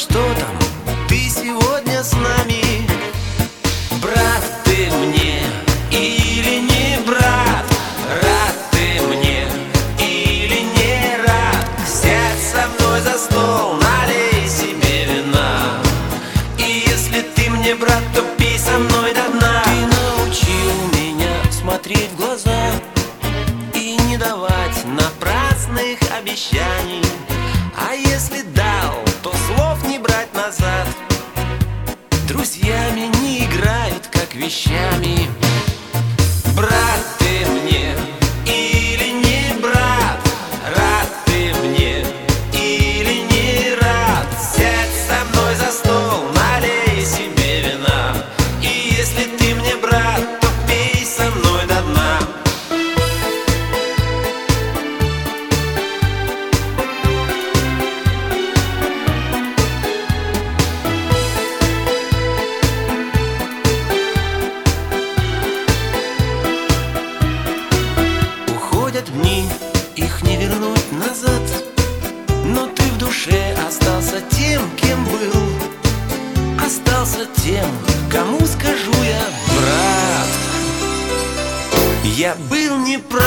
что там, ты сегодня с нами. Брат ты мне или не брат? Рад ты мне или не рад? Сядь со мной за стол, налей себе вина. И если ты мне брат, то пей со мной до дна. Ты научил меня смотреть в глаза и не давать напрасных обещаний. А если дал, то слов не брать назад. Друзьями не играют, как вещами. Брат ты мне или не брат? Рад ты мне или не рад? Сядь со мной за стол, налей себе вина. И если ты мне брат, то пей со мной до дна. Дни, их не вернуть назад, но ты в душе остался тем, кем был. Остался тем, кому скажу я: брат, я был неправ.